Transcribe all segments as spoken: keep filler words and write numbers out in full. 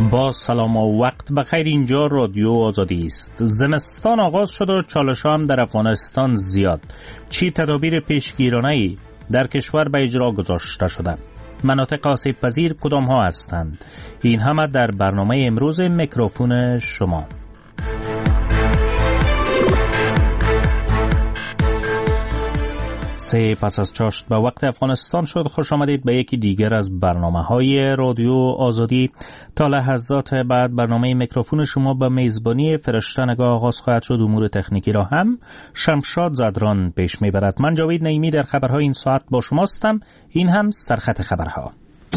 با سلام و وقت بخیر. اینجا رادیو آزادی است. زمستان آغاز شد و چالش هم در افغانستان زیاد. چی تدابیر پیشگیرانه‌ای در کشور به اجرا گذاشته شده؟ مناطق آسیب پذیر کدام ها هستند؟ این همه در برنامه امروز میکروفون شما. سه پس از چاشت به وقت افغانستان شد. خوش آمدید به یکی دیگر از برنامه های رادیو آزادی. تا لحظات بعد برنامه میکروفون شما به میزبانی فرشته نگاه آغاز خواهد شد. امور تکنیکی را هم شمشاد زدران پیش میبرد. من جاوید نعیمی در خبرهای این ساعت با شما هستم. این هم سرخط خبرها.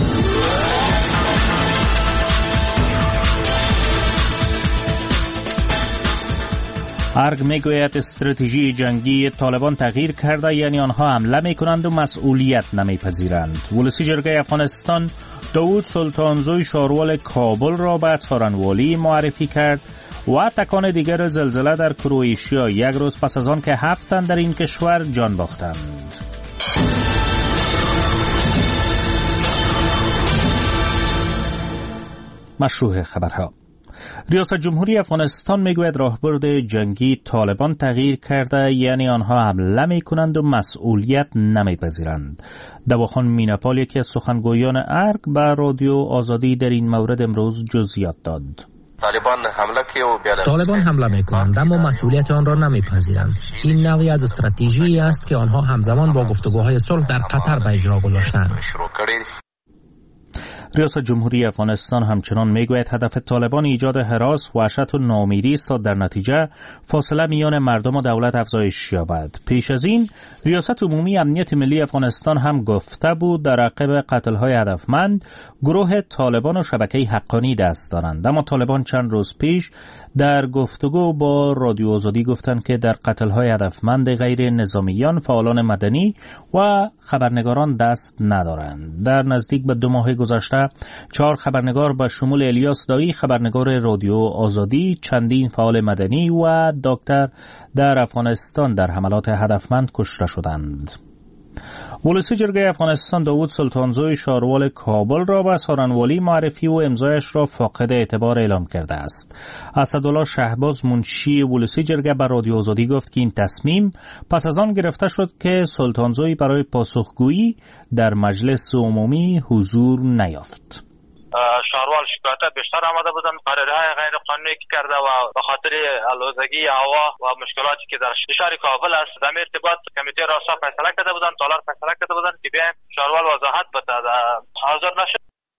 ارگ میگوید استراتژی جنگی طالبان تغییر کرده، یعنی آنها حمله میکنند و مسئولیت نمیپذیرند. ولسی جرگه افغانستان داوود سلطانزوی شاروال کابل را به څارنوالی معرفی کرد و تکان دیگر زلزله در کرواتیا یک روز پس از آن که هفت تن در این کشور جان باختند. مشروع خبرها. ریاست جمهوری افغانستان میگوید راهبرد جنگی طالبان تغییر کرده، یعنی آنها حمله میکنند و مسئولیت نمیپذیرند. دواخان میناپال یکی از سخنگویان ارگ به رادیو آزادی در این مورد امروز جزئیات داد. طالبان حمله که و طالبان حمله میکنند اما مسئولیت آن را نمیپذیرند. این نوعی از استراتژی است که آنها همزمان با گفتگوهای صلح در قطر به اجرا گذاشتند. ریاست جمهوری افغانستان همچنان میگوید هدف طالبان ایجاد هراس، وحشت و ناامیدی است تا در نتیجه فاصله میان مردم و دولت افزایش یابد. پیش از این ریاست عمومی امنیت ملی افغانستان هم گفته بود در عقب قتل‌های هدفمند گروه طالبان و شبکه حقانی دست دارند. اما طالبان چند روز پیش در گفتگو با رادیو آزادی گفتند که در قتل‌های هدفمند غیر نظامیان، فعالان مدنی و خبرنگاران دست ندارند. در نزدیک به دو ماه گذشته چهار خبرنگار به شمول الیاس دایی خبرنگار رادیو آزادی، چندین فعال مدنی و دکتر در افغانستان در حملات هدفمند کشته شدند. ولسی جرگه افغانستان داوود سلطانزوی شاروال کابل را به څارنوالی معرفی و امضایش را فاقد اعتبار اعلام کرده است. اسدالله شهباز منشی ولسی جرگه به رادیو آزادی گفت که این تصمیم پس از آن گرفته شد که سلطانزوی برای پاسخگویی در مجلس عمومی حضور نیافت. شاروال شکایت بیشتر آمده بودند، کارهای غیر قانونی کرده و به خاطر آلودگی هوا و مشکلاتی که در شهر کابل است در ارتباط کمیته راسا فیصله کرده بودند، تالار فیصله کرده بودند که بیایم شاروال وضاحت بده. حاضر نشد.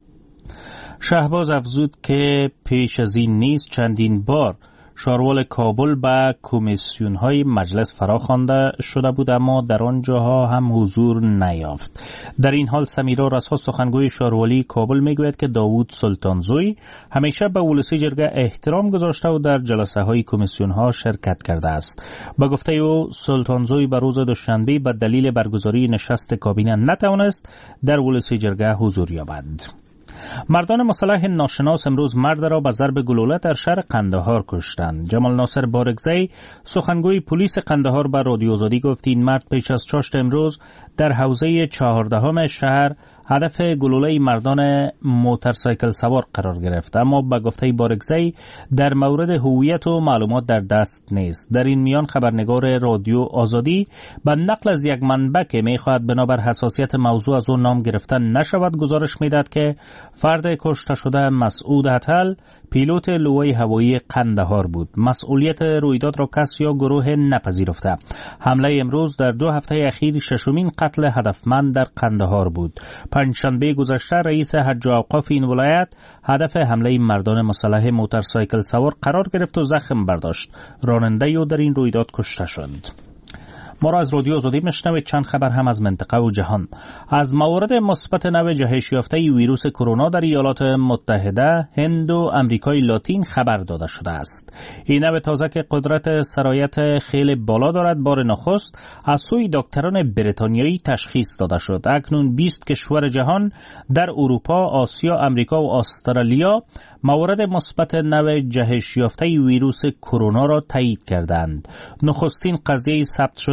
شهباز افزود که پیش از این نیز چندین بار شاروال کابل به کمیسیون‌های مجلس فراخوانده شده بود اما در آن جاها هم حضور نیافت. در این حال سمیرا رسا سخنگوی شاروالی کابل میگوید که داوود سلطانزوی همیشه به ولسی جرگه احترام گذاشته و در جلسه‌های کمیسیون‌ها شرکت کرده است. به گفته او سلطانزوی به روز دوشنبه به دلیل برگزاری نشست کابینه نتوانست در ولسی جرگه حضور یابد. مردان مسلح ناشناس امروز مرد را به ضرب گلوله در شهر قندهار کشتند. جمال ناصر بارگزی سخنگوی پلیس قندهار به رادیو آزادی گفت این مرد پیش از چاشت امروز در حوزه چهاردهم شهر هدف گلوله مردان موتورسایکل سوار قرار گرفت، اما به گفته بارگزی در مورد هویت و معلومات در دست نیست. در این میان خبرنگار رادیو آزادی به نقل از یک منبع که می‌خواهد بنابر حساسیت موضوع از او نام گرفتن نشود گزارش می‌دهد که فرد کشته شده مسعود هتل پیلوت لوای هوایی قندهار بود. مسئولیت رویداد را کس یا گروه نپذیرفته. حمله امروز در دو هفته اخیر ششمین قتل هدفمند در قندهار بود. پنجشنبه گذشته رئیس حج و اوقاف این ولایت هدف حمله مردان مسلح موتورسایکل سوار قرار گرفت و زخم برداشت. راننده او در این رویداد کشته شد. ما را از رادیو آزادی میشنوید. چند خبر هم از منطقه و جهان. از موارد مثبت نو جهش یافته ویروس کرونا در ایالات متحده، هند و امریکای لاتین خبر داده شده است. این نو تازه که قدرت سرایت خیلی بالا دارد بار نخست از سوی دکتران بریتانیایی تشخیص داده شد. اکنون بیست کشور جهان در اروپا، آسیا، امریکا و استرالیا موارد مثبت نو جهش یافته ویروس کرونا را تایید کردند. نخستین قضیه ثبت شده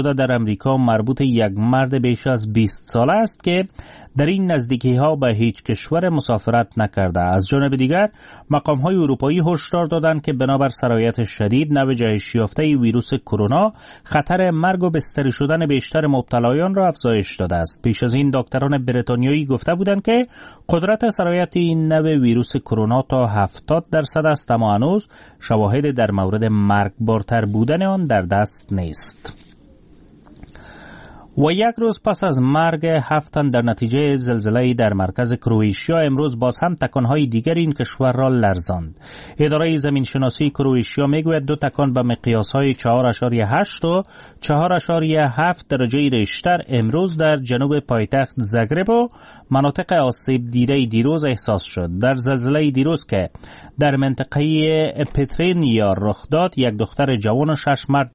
افتاده در امریکا مربوط یک مرد بیش از بیست ساله است که در این نزدیکی ها به هیچ کشور مسافرت نکرده. از جانب دیگر مقام های اروپایی هشدار دادند که بنابر سرایت شدید نوع جهش یافته ویروس کرونا خطر مرگ و بستری شدن بیشتر مبتلایان را افزایش داده است. پیش از این دکتران بریتانیایی گفته بودند که قدرت سرایت این نوع ویروس کرونا تا هفتاد درصد است، اما هنوز شواهد در مورد مرگبارتر بودن آن در دست نیست. و یک روز پس از مرگ هفت تن در نتیجه زلزله در مرکز کرواتیا، امروز باز هم تکانهای دیگر این کشور را لرزاند. اداره زمین شناسی کرواتیا میگوید دو تکان به مقیاسهای چهار اشاریه هشت و چهار اشاریه هفت درجه ریشتر امروز در جنوب پایتخت زاگرب و مناطق آسیب دیده دیروز احساس شد. در زلزله دیروز که در منطقه پترینیا رخ داد، یک دختر جوان و شش مرد